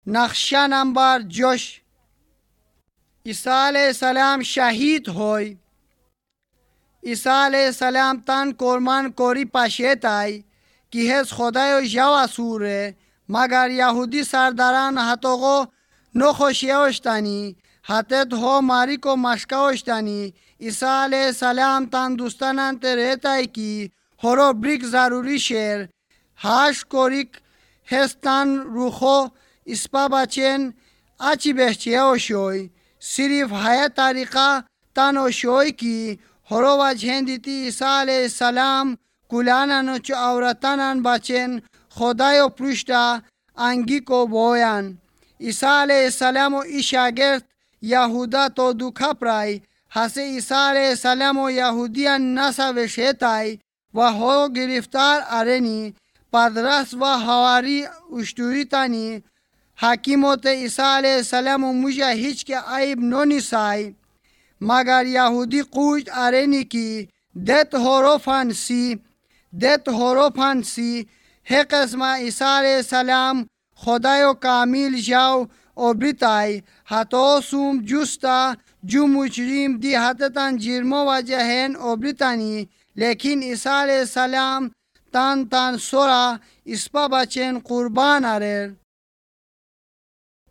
नक्शा नंबर जोश ईसा अलैहिस्सलाम शहीद होय। ईसा अलैहिस्सलाम तन कुर्बान कोरी पाशेत आई कि हेज खुदायो जवा सूरे मगर यहूदी सरदारान हतोगो नखोशियावश्तानी हतेत हो मारी को मशकावश्तानी ईसा अलैहिस्सलाम तन दुस्तानन ते रहताई कि होरो ब्रिक जरूरी शेर हाश कोरिक हेस्तन रूखो इसपा बचेन अच्छी बेहचियावशोय सिर्फ हाया तारीका तन ओशोय की होरो वजहें दीती ईसा अलैहिस्सलाम कुलानन चो औरतनन बचेन खुदायो पृष्ठा अंगी को बोयान। ईसा अलैहिस्सलाम इशागिर्द यहूदा तो दुखा प्राय हसे ईसा अलैहिस्सलाम यहूदियन नसा वेशेताई व हो गिरफ्तार अरेनी पदरस व हवारी उश्तुरी तानी हकीमोते ईसा अलैहिस्सलाम मुझे हिच के आइब नो निसाई मगर यहूदी कुछ अरेनी की देत होरोफांसी हे कस्मा ईसा अलैहिस्सलाम खुदायो कामिल जाओ ओब्रिताई हतोसुम जुस्ता जु मुजरिम दी हततन जिर्मो वजहन ओब्रितानी लेकिन ईसा अलैहिस्सलाम तन सोरा इसपा बचेन कुर्बान अरेर।